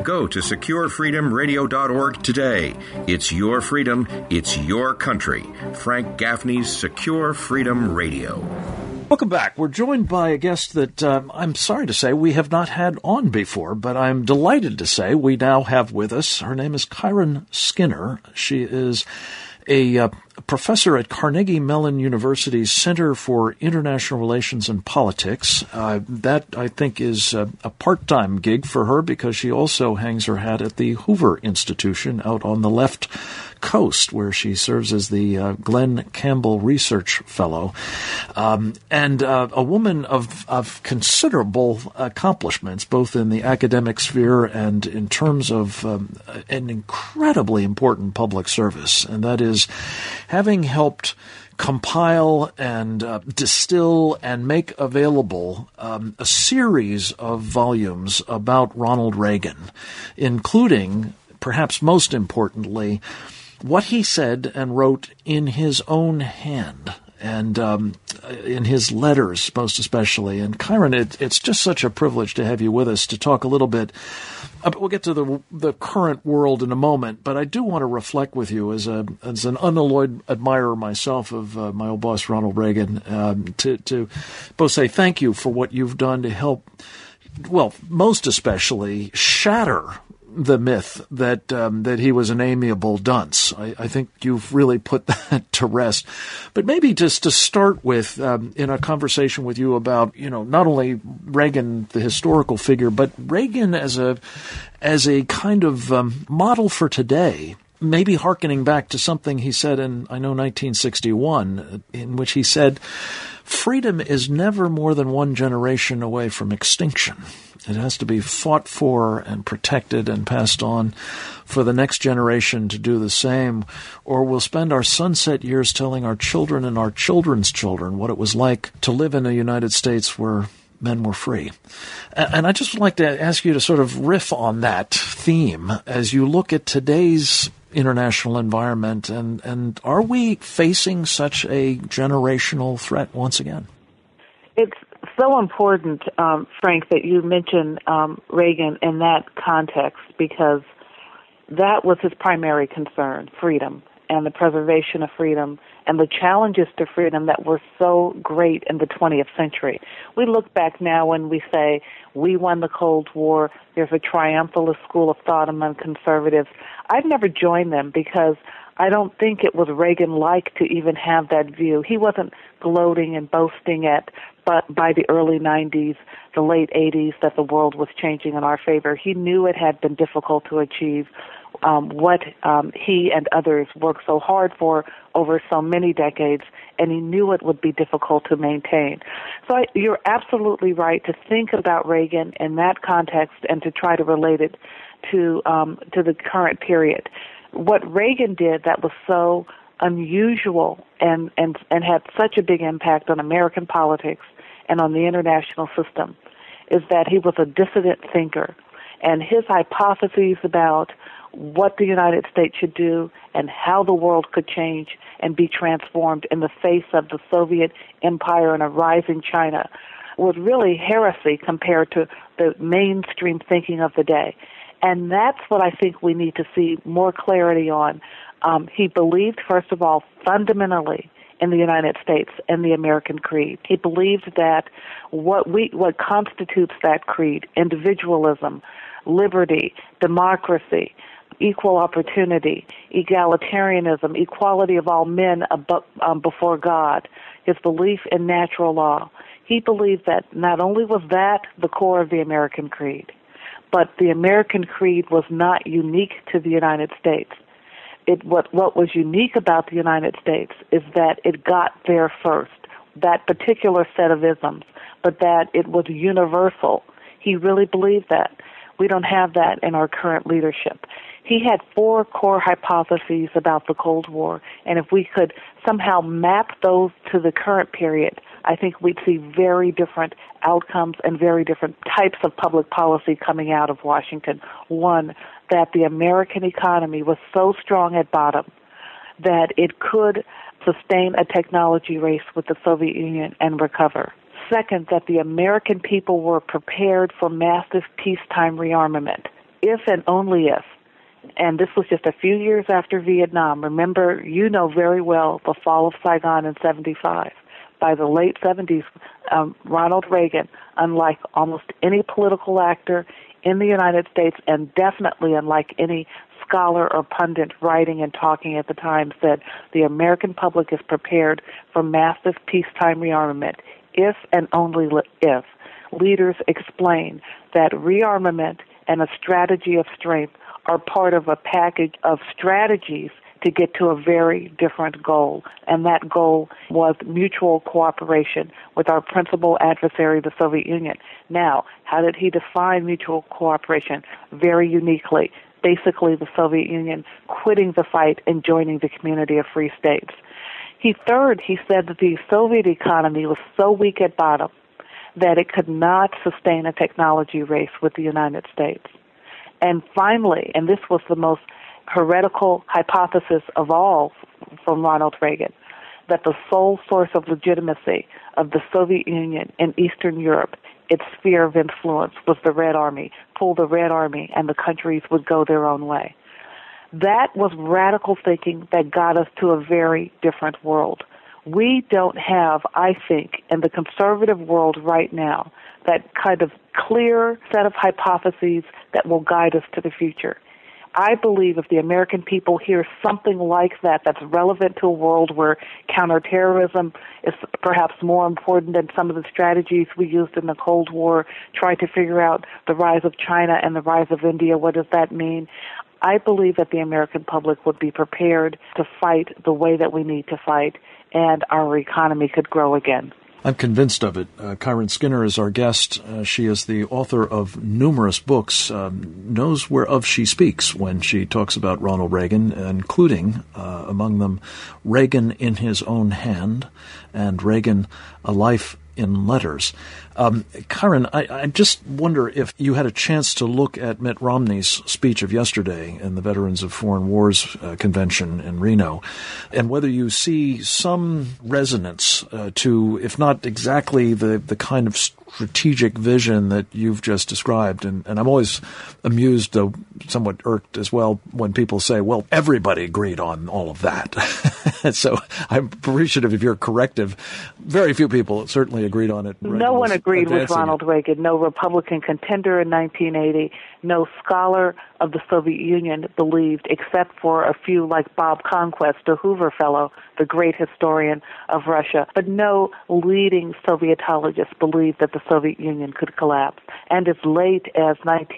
Go to securefreedomradio.org today. It's your freedom. It's your country. Frank Gaffney's Secure Freedom Radio. Welcome back. We're joined by a guest that I'm sorry to say we have not had on before, but I'm delighted to say we now have with us. Her name is Kieran Skinner. She is a professor at Carnegie Mellon University's Center for International Relations and Politics. That, I think, is a part-time gig for her because she also hangs her hat at the Hoover Institution out on the left coast, where she serves as the Glenn Campbell Research Fellow, and a woman of considerable accomplishments, both in the academic sphere and in terms of an incredibly important public service, and that is having helped compile and distill and make available a series of volumes about Ronald Reagan, including, perhaps most importantly, what he said and wrote in his own hand and in his letters, most especially. And Kieran, it's just such a privilege to have you with us to talk a little bit. We'll get to the current world in a moment, but I do want to reflect with you as an unalloyed admirer myself of my old boss Ronald Reagan, to both say thank you for what you've done to help, well, most especially shatter the myth that he was an amiable dunce. I think you've really put that to rest. But maybe just to start with, in a conversation with you about, not only Reagan, the historical figure, but Reagan as a kind of model for today. Maybe hearkening back to something he said in, 1961, in which he said, "Freedom is never more than one generation away from extinction. It has to be fought for and protected and passed on for the next generation to do the same, or we'll spend our sunset years telling our children and our children's children what it was like to live in a United States where men were free." And I just would like to ask you to sort of riff on that theme as you look at today's international environment, and are we facing such a generational threat once again? It's so important, Frank, that you mention Reagan in that context, because that was his primary concern, freedom and the preservation of freedom and the challenges to freedom that were so great in the 20th century. We look back now and we say, we won the Cold War. There's a triumphalist school of thought among conservatives. I've never joined them because I don't think it was Reagan-like to even have that view. He wasn't gloating and boasting but by the early 90s, the late 80s, that the world was changing in our favor. He knew it had been difficult to achieve what he and others worked so hard for over so many decades, and he knew it would be difficult to maintain. So you're absolutely right to think about Reagan in that context and to try to relate it to the current period. What Reagan did that was so unusual and had such a big impact on American politics and on the international system is that he was a dissident thinker, and his hypotheses about what the United States should do and how the world could change and be transformed in the face of the Soviet Empire and a rising China was really heresy compared to the mainstream thinking of the day. And that's what I think we need to see more clarity on. He believed, first of all, fundamentally in the United States and the American creed. He believed that what constitutes that creed, individualism, liberty, democracy, equal opportunity, egalitarianism, equality of all men before God, his belief in natural law. He believed that not only was that the core of the American creed, but the American creed was not unique to the United States. What was unique about the United States is that it got there first, that particular set of isms, but that it was universal. He really believed that. We don't have that in our current leadership. He had 4 core hypotheses about the Cold War, and if we could somehow map those to the current period, I think we'd see very different outcomes and very different types of public policy coming out of Washington. One, that the American economy was so strong at bottom that it could sustain a technology race with the Soviet Union and recover. Second, that the American people were prepared for massive peacetime rearmament. if and only if, and this was just a few years after Vietnam. Remember, you know very well the fall of Saigon in 1975. By the late 70s, Ronald Reagan, unlike almost any political actor in the United States, and definitely unlike any scholar or pundit writing and talking at the time, said the American public is prepared for massive peacetime rearmament if and only if leaders explain that rearmament and a strategy of strength are part of a package of strategies to get to a very different goal. And that goal was mutual cooperation with our principal adversary, the Soviet Union. Now, how did he define mutual cooperation? Very uniquely. Basically, the Soviet Union quitting the fight and joining the community of free states. He said that the Soviet economy was so weak at bottom that it could not sustain a technology race with the United States. And finally, and this was the most heretical hypothesis of all from Ronald Reagan, that the sole source of legitimacy of the Soviet Union in Eastern Europe, its sphere of influence, was the Red Army. Pull the Red Army and the countries would go their own way. That was radical thinking that got us to a very different world. We don't have, I think, in the conservative world right now, that kind of clear set of hypotheses that will guide us to the future. I believe if the American people hear something like that that's relevant to a world where counterterrorism is perhaps more important than some of the strategies we used in the Cold War, trying to figure out the rise of China and the rise of India, what does that mean? I believe that the American public would be prepared to fight the way that we need to fight, and our economy could grow again. I'm convinced of it. Kyron Skinner is our guest. She is the author of numerous books, knows whereof she speaks when she talks about Ronald Reagan, including, among them, Reagan in His Own Hand and Reagan, A Life in Letters. Kyron, I just wonder if you had a chance to look at Mitt Romney's speech of yesterday in the Veterans of Foreign Wars Convention in Reno, and whether you see some resonance to, if not exactly the kind of strategic vision that you've just described. And I'm always amused, though somewhat irked as well, when people say, well, everybody agreed on all of that. So I'm appreciative of your corrective. Very few people certainly agreed on it. No one agreed with Ronald Reagan. No Republican contender in 1980. No scholar of the Soviet Union believed, except for a few like Bob Conquest, a Hoover Fellow, the great historian of Russia. But no leading Sovietologist believed that the Soviet Union could collapse. And as late as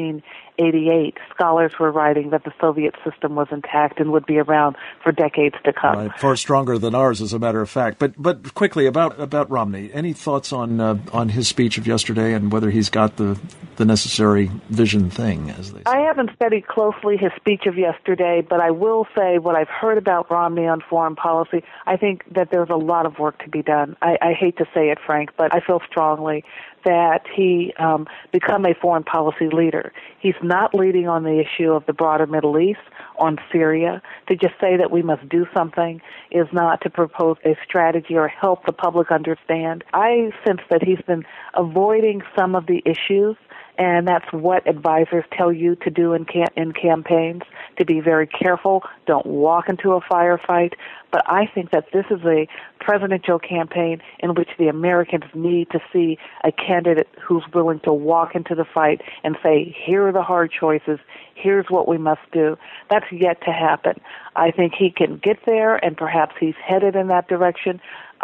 1988, scholars were writing that the Soviet system was intact and would be around for decades to come. Right. Far stronger than ours, as a matter of fact. But quickly, about Romney, any thoughts on his speech of yesterday and whether he's got the necessary vision thing, as they say? I haven't studied closely his speech of yesterday, but I will say what I've heard about Romney on foreign policy, I think that there's a lot of work to be done. I hate to say it, Frank, but I feel strongly that he become a foreign policy leader. He's not leading on the issue of the broader Middle East, on Syria. To just say that we must do something is not to propose a strategy or help the public understand. I sense that he's been avoiding some of the issues, and that's what advisors tell you to do in campaigns, to be very careful, don't walk into a firefight. But I think that this is a presidential campaign in which the Americans need to see a candidate who's willing to walk into the fight and say, here are the hard choices, here's what we must do. That's yet to happen. I think he can get there, and perhaps he's headed in that direction.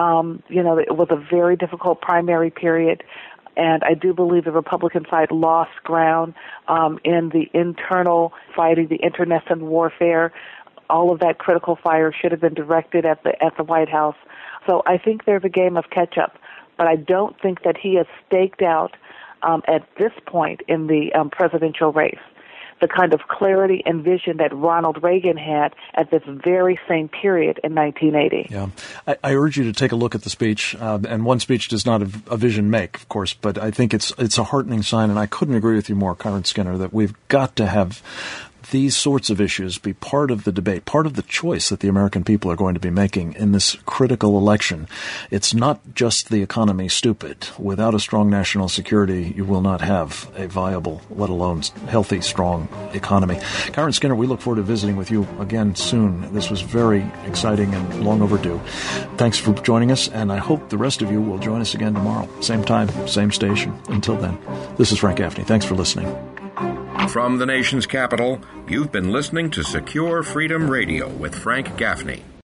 It was a very difficult primary period. And I do believe the Republican side lost ground in the internal fighting, the internecine warfare. All of that critical fire should have been directed at the White House. So I think there's a game of catch-up. But I don't think that he has staked out at this point in the presidential race the kind of clarity and vision that Ronald Reagan had at this very same period in 1980. Yeah. I urge you to take a look at the speech, and one speech does not a vision make, of course, but I think it's a heartening sign, and I couldn't agree with you more, Kyron Skinner, that we've got to have these sorts of issues be part of the debate, part of the choice that the American people are going to be making in this critical election. It's not just the economy, stupid. Without a strong national security, you will not have a viable, let alone healthy, strong economy. Kyron Skinner, we look forward to visiting with you again soon. This was very exciting and long overdue. Thanks for joining us, and I hope the rest of you will join us again tomorrow. Same time, same station. Until then, this is Frank Gaffney. Thanks for listening. From the nation's capital, you've been listening to Secure Freedom Radio with Frank Gaffney.